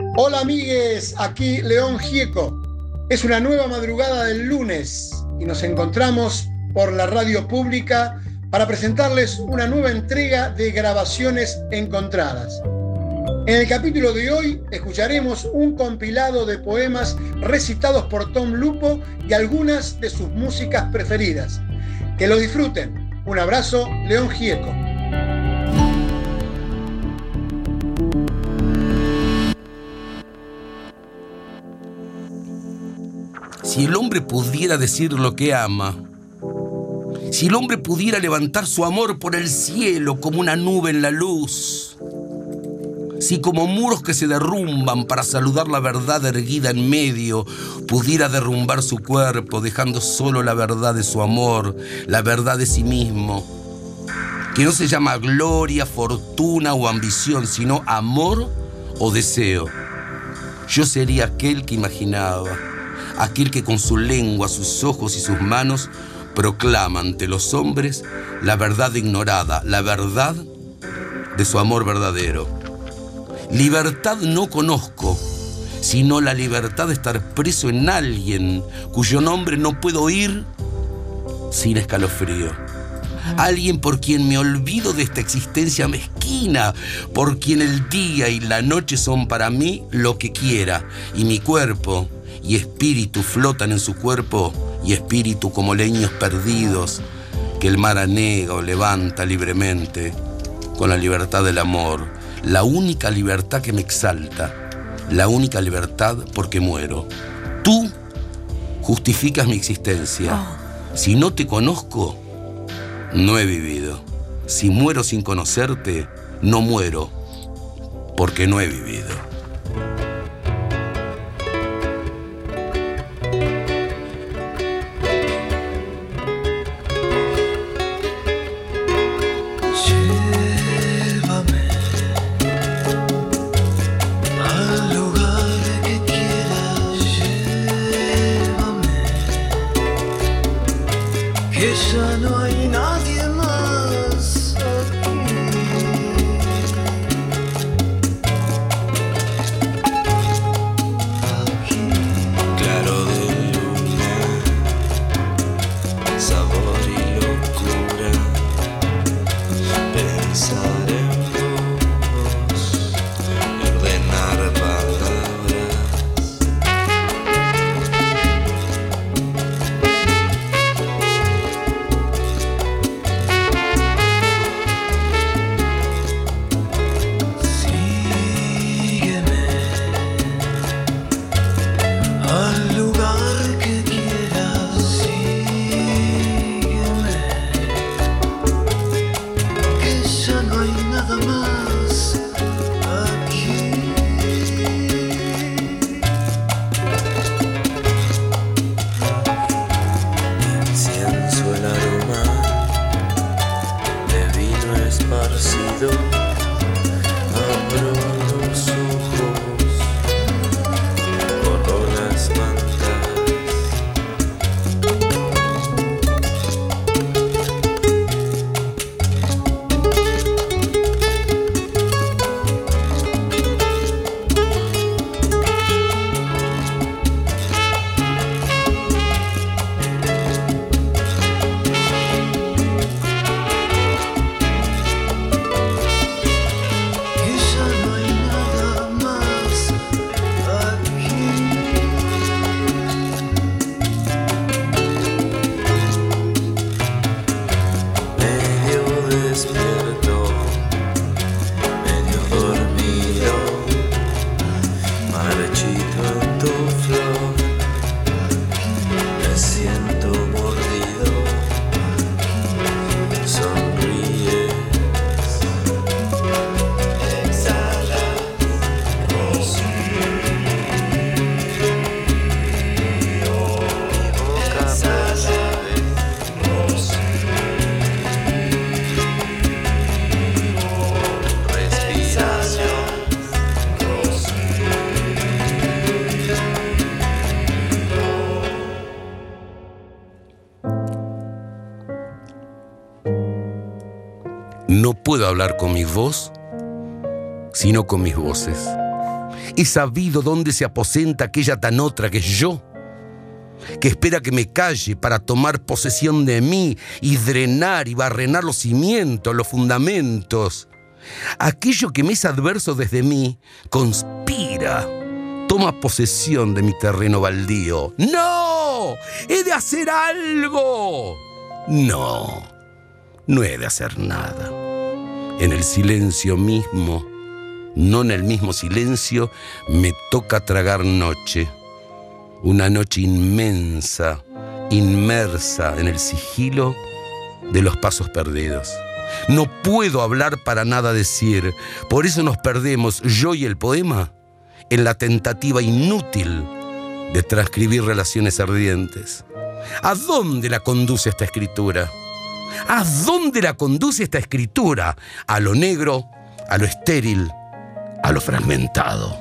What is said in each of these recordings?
Hola amigues, aquí León Gieco. Es una nueva madrugada del lunes y nos encontramos por la radio pública para presentarles una nueva entrega de Grabaciones Encontradas. En el capítulo de hoy escucharemos un compilado de poemas recitados por Tom Lupo y algunas de sus músicas preferidas. Que lo disfruten. Un abrazo, León Gieco. Si el hombre pudiera decir lo que ama, si el hombre pudiera levantar su amor por el cielo como una nube en la luz, si como muros que se derrumban para saludar la verdad erguida en medio, pudiera derrumbar su cuerpo dejando solo la verdad de su amor, la verdad de sí mismo, que no se llama gloria, fortuna o ambición, sino amor o deseo, yo sería aquel que imaginaba, aquel que con su lengua, sus ojos y sus manos proclama ante los hombres la verdad ignorada, la verdad de su amor verdadero. Libertad no conozco, sino la libertad de estar preso en alguien cuyo nombre no puedo oír sin escalofrío. Alguien por quien me olvido de esta existencia mezquina, por quien el día y la noche son para mí lo que quiera, y mi cuerpo y espíritu flotan en su cuerpo y espíritu como leños perdidos que el mar anega o levanta libremente con la libertad del amor, la única libertad que me exalta, la única libertad porque muero. Tú justificas mi existencia. Si no te conozco, no he vivido. Si muero sin conocerte, no muero porque no he vivido. Ya no hay nadie más aquí. Claro de luna, sabor y locura, pensar en vos, ordenar palabras. Abro los ojos, corro las mantas. No puedo hablar con mi voz, sino con mis voces. He sabido dónde se aposenta aquella tan otra que es yo, que espera que me calle para tomar posesión de mí y drenar y barrenar los cimientos, los fundamentos. Aquello que me es adverso desde mí conspira, toma posesión de mi terreno baldío. ¡No! ¡He de hacer algo! No he de hacer nada. En el silencio mismo, no en el mismo silencio, me toca tragar noche. Una noche inmensa, inmersa en el sigilo de los pasos perdidos. No puedo hablar para nada decir. Por eso nos perdemos, yo y el poema, en la tentativa inútil de transcribir relaciones ardientes. ¿A dónde la conduce esta escritura? ¿A dónde la conduce esta escritura? A lo negro, a lo estéril, a lo fragmentado.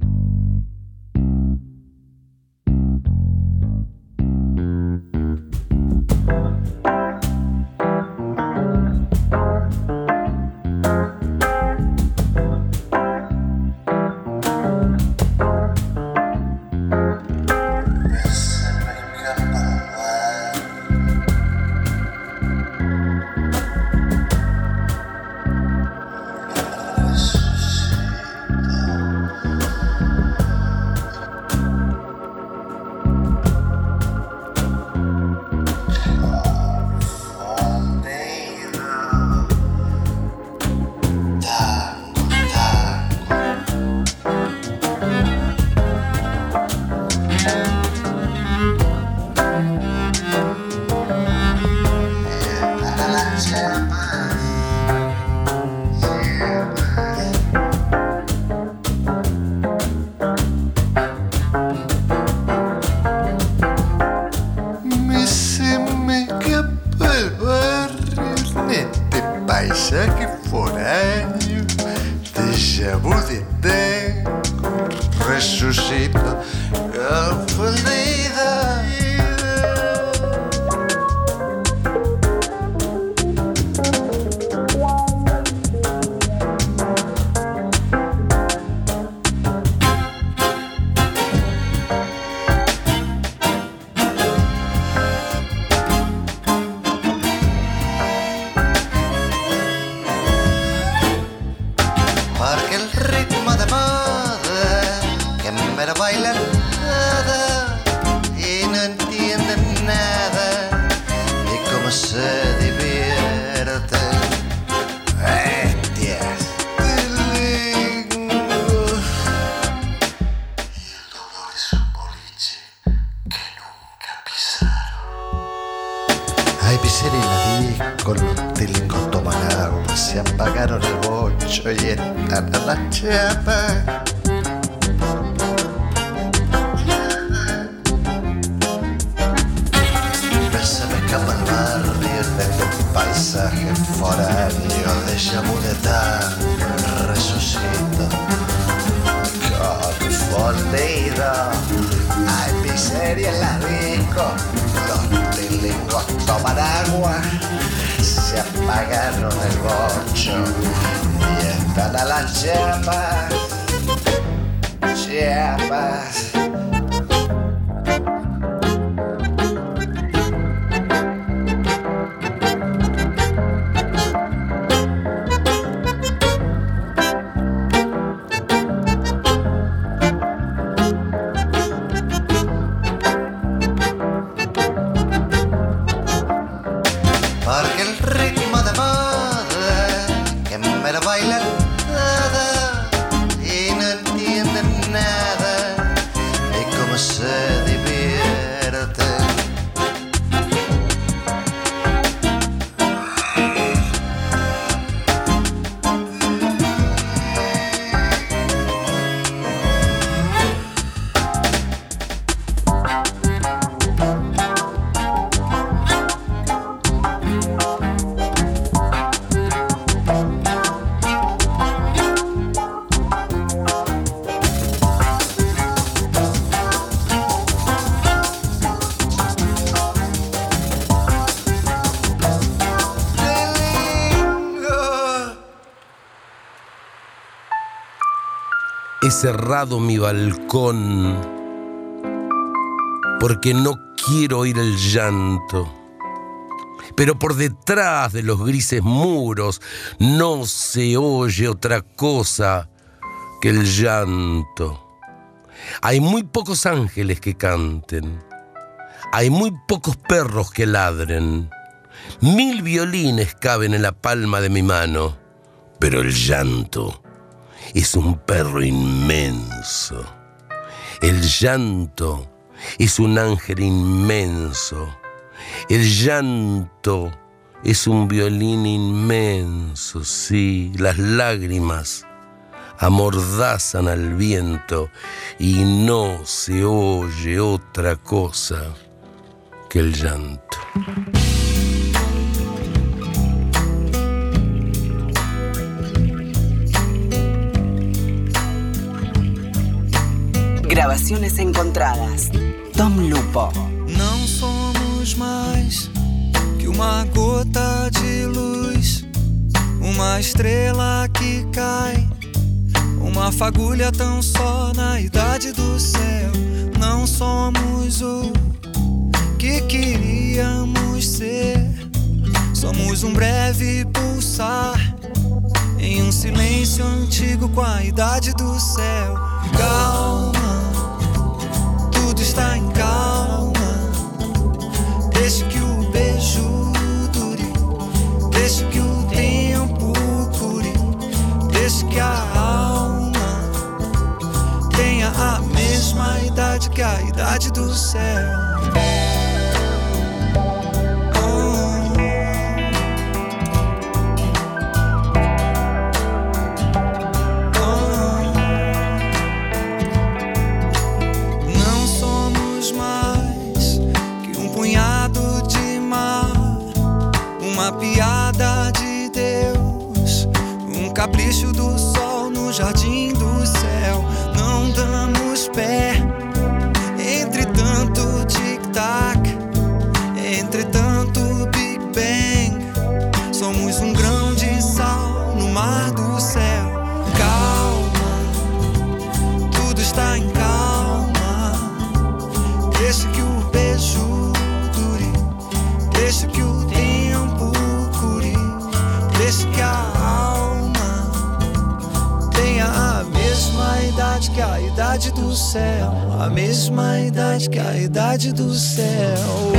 paisaje foráneo, déjà vu de tango, resucito confundida. Porque el ritmo de moda que me lo baila nada y no entienden nada de cómo se divierte. Bestias de lengua. Y el dolor es un boliche que nunca pisaron. Ay, pisé en la disco, los tilingos toman agua, se apagaron el bocho y están a la chapa. Se me escapa el barrio desde un paisaje foráneo, déjà vu de tango, resucito confundido. Hay miseria en las discos, los tilingos toman agua, se apagaron el bocho y están a las llamas, llamas. Porque el ritmo de moda que me lo baila nada y He cerrado mi balcón porque no quiero oír el llanto. Pero por detrás de los grises muros no se oye otra cosa que el llanto. Hay muy pocos ángeles que canten. Hay muy pocos perros que ladren. 1000 violines caben en la palma de mi mano. Pero el llanto es un perro inmenso. El llanto es un ángel inmenso. El llanto es un violín inmenso, sí. Las lágrimas amordazan al viento y no se oye otra cosa que el llanto. Grabaciones encontradas. Tom Lupo. Não somos mais que uma gota de luz, uma estrela que cai, uma fagulha tão só na idade do céu. Não somos o que queríamos ser. Somos um breve pulsar em um silêncio antigo com a idade do céu. Calma, tudo está em calma. Deixe que o beijo dure, deixe que o tempo cure, deixe que a alma tenha a mesma idade que a idade do céu. Piada de Deus, um capricho do sol no jardim do céu. Não damos pé entre tanto tic-tac, entre tanto Big Bang. Somos um grão de sal no mar do céu. Calma, tudo está em calma. Deixe que o beijo dure, deixe que o deixe que a alma tenha a mesma idade que a idade do céu, a mesma idade que a idade do céu.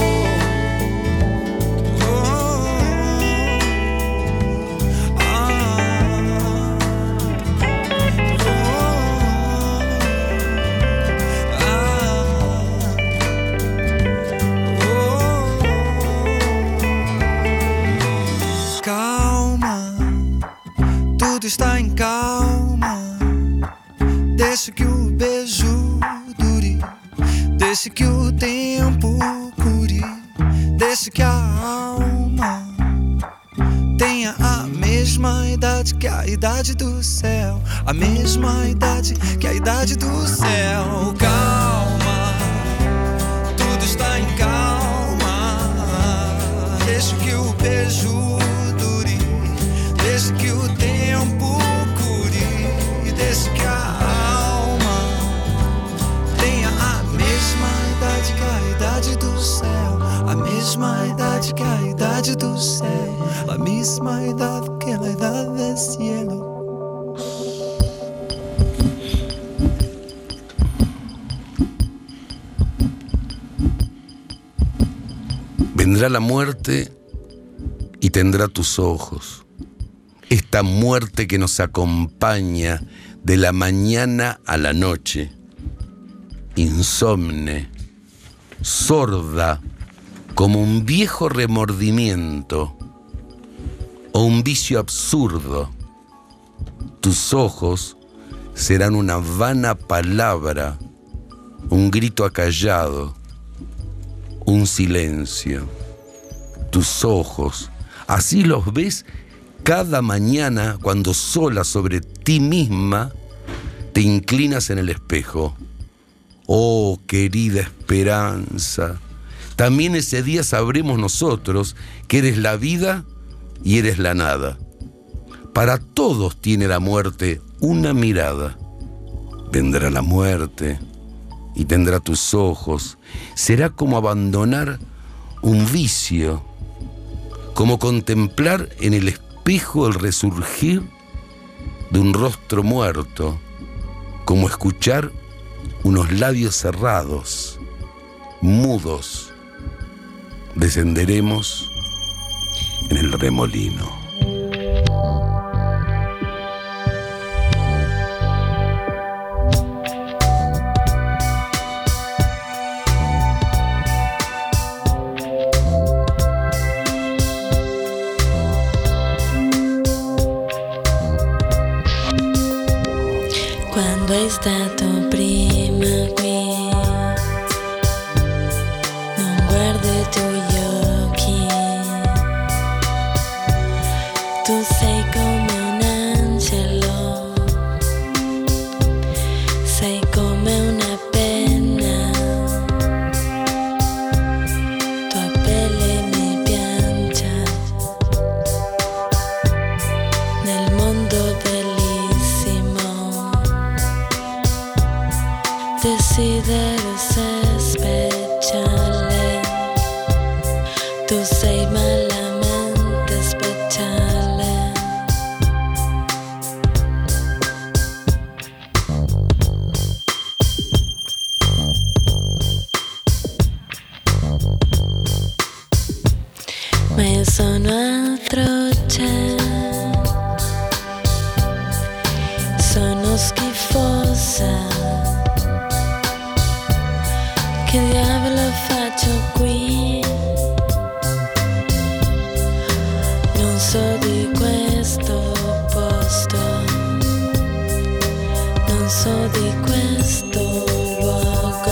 Tudo está em calma. Deixe que o beijo dure, deixe que o tempo cure, deixe que a alma tenha a mesma idade que a idade do céu, a mesma idade que a idade do céu. Calma, tudo está em calma. Deixe que o beijo dure, deixe que o tempo cure, deixe que a alma tenha a mesma idade que a idade do céu, a mesma idade que a idade do céu, a mesma idade que a idade do cielo. Vendrá la muerte y tendrá tus ojos. Esta muerte que nos acompaña de la mañana a la noche, insomne, sorda como un viejo remordimiento o un vicio absurdo. Tus ojos serán una vana palabra, un grito acallado, un silencio. Tus ojos, así los ves cada mañana cuando sola sobre ti misma te inclinas en el espejo. Oh, querida esperanza, también ese día sabremos nosotros que eres la vida y eres la nada. Para todos tiene la muerte una mirada, Vendrá la muerte y tendrá tus ojos. Será como abandonar un vicio, como contemplar en el espejo el resurgir de un rostro muerto, como escuchar unos labios cerrados, mudos. Descenderemos en el remolino. Quando è stato prima qui, non guardo i tuoi occhi, tu sei come un angelo, sei come una penna, tua pelle mi piange nel mondo bellissimo. Desidero ser speciale, tu sei malamente speciale. Ma io sono atroce, sono schifosa. Che diavolo faccio qui? Non so di questo posto, non so di questo luogo.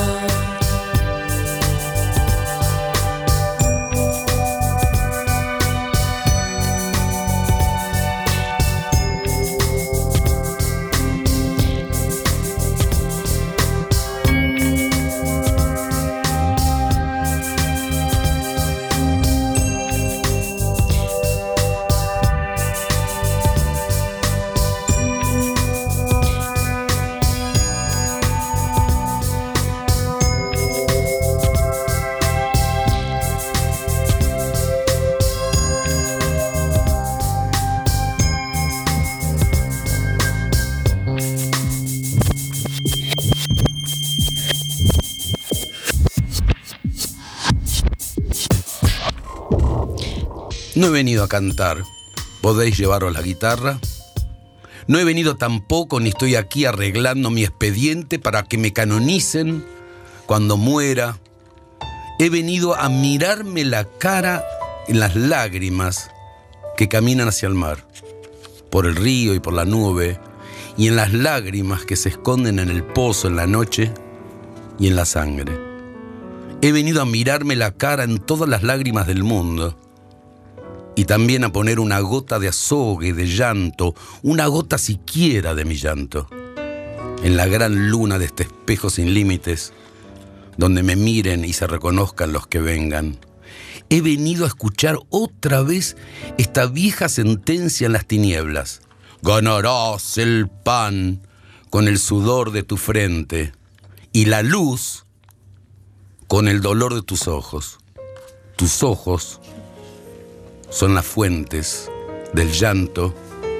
No he venido a cantar. ¿Podéis llevaros la guitarra? No he venido tampoco, ni estoy aquí arreglando mi expediente para que me canonicen cuando muera. He venido a mirarme la cara en las lágrimas que caminan hacia el mar, por el río y por la nube, y en las lágrimas que se esconden en el pozo en la noche y en la sangre. He venido a mirarme la cara en todas las lágrimas del mundo, y también a poner una gota de azogue, de llanto, una gota siquiera de mi llanto, en la gran luna de este espejo sin límites, donde me miren y se reconozcan los que vengan. He venido a escuchar otra vez esta vieja sentencia en las tinieblas. Ganarás el pan con el sudor de tu frente y la luz con el dolor de tus ojos. Tus ojos son las fuentes del llanto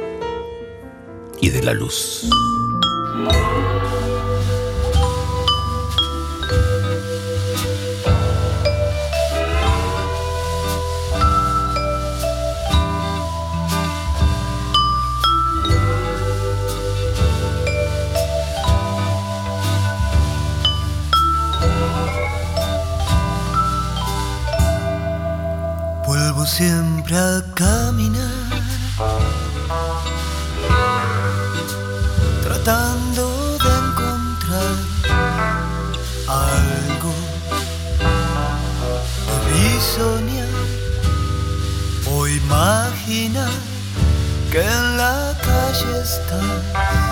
y de la luz. Vuelvo siempre a caminar, tratando de encontrar algo. Debí soñar o imaginar que en la calle estás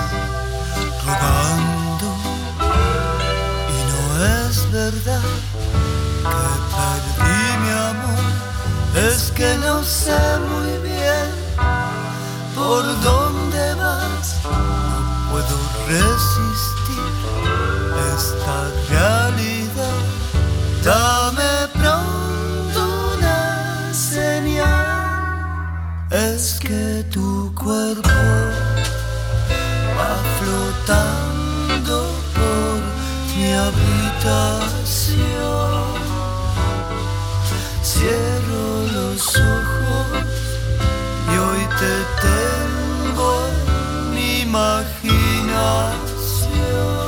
rodando, y no es verdad que perdí mi amor. Es que no sé muy bien por dónde vas, no puedo resistir esta realidad. Dame pronto una señal. Es que tu cuerpo va flotando por mi habitación. Cierro los ojos y hoy te tengo en mi imaginación.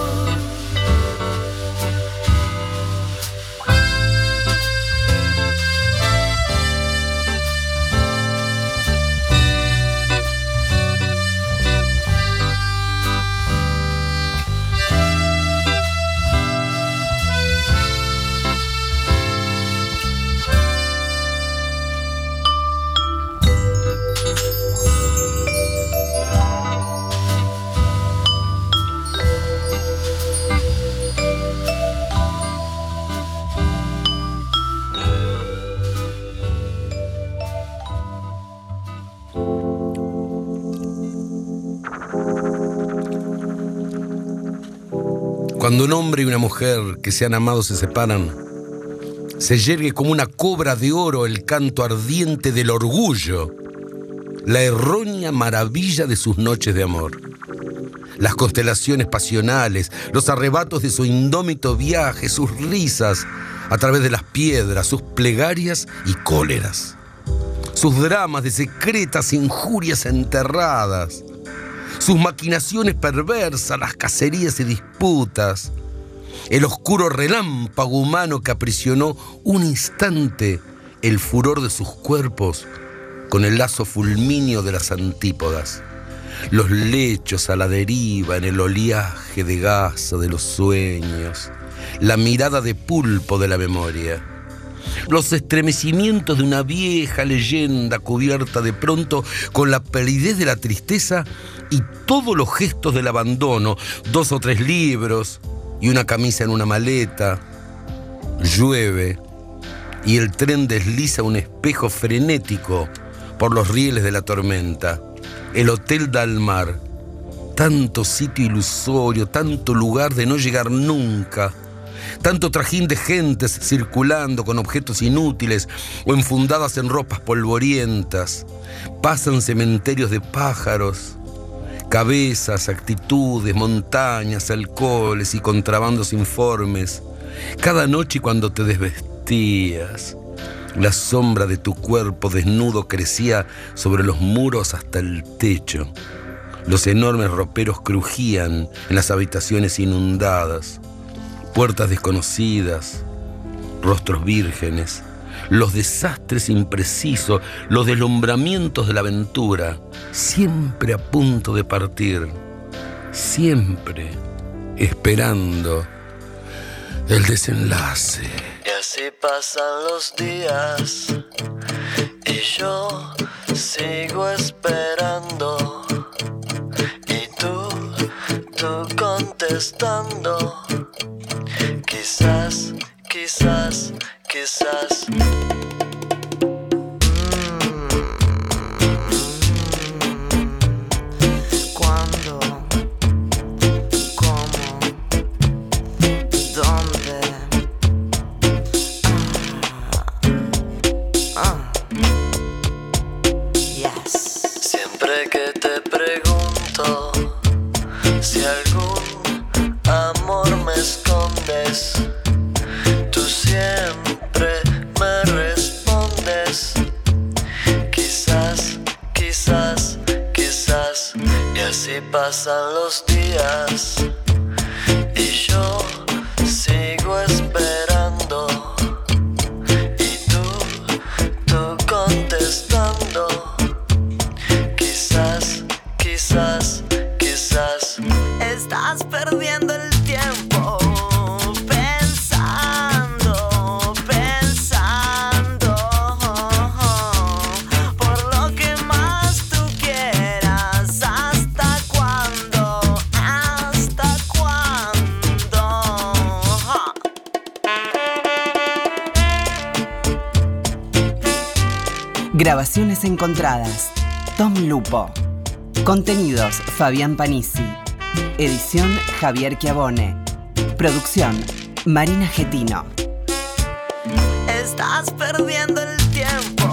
Cuando un hombre y una mujer que se han amado se separan, se yergue como una cobra de oro el canto ardiente del orgullo, la errónea maravilla de sus noches de amor, las constelaciones pasionales, los arrebatos de su indómito viaje, sus risas a través de las piedras, sus plegarias y cóleras, sus dramas de secretas injurias enterradas, sus maquinaciones perversas, las cacerías y disputas, el oscuro relámpago humano que aprisionó un instante el furor de sus cuerpos con el lazo fulmíneo de las antípodas, los lechos a la deriva en el oleaje de gasa de los sueños, la mirada de pulpo de la memoria, los estremecimientos de una vieja leyenda cubierta de pronto con la palidez de la tristeza y todos los gestos del abandono, 2 o 3 libros y una camisa en una maleta. Llueve y el tren desliza un espejo frenético por los rieles de la tormenta. El hotel da al mar, tanto sitio ilusorio, tanto lugar de no llegar nunca, tanto trajín de gentes circulando con objetos inútiles o enfundadas en ropas polvorientas. Pasan cementerios de pájaros, cabezas, actitudes, montañas, alcoholes y contrabandos informes. Cada noche cuando te desvestías, la sombra de tu cuerpo desnudo crecía sobre los muros hasta el techo. Los enormes roperos crujían en las habitaciones inundadas. Puertas desconocidas, rostros vírgenes, los desastres imprecisos, los deslumbramientos de la aventura, siempre a punto de partir, siempre esperando el desenlace. Y así pasan los días y yo sigo esperando y tú contestando. Quizás ¿cuándo? ¿Cómo? ¿Dónde? Yes. Siempre que te pregunto si algún amor me escondes, tú siempre me respondes. Quizás, y así pasan los días y yo sigo esperando y tú contestando. Quizás estás perdiendo el tiempo pensando por lo que más tú quieras. ¿Hasta cuándo? Grabaciones encontradas. Tom Lupo. Contenidos: Fabián Panisi. Edición Javier Chiavone. Producción Marina Getino. Estás perdiendo el tiempo.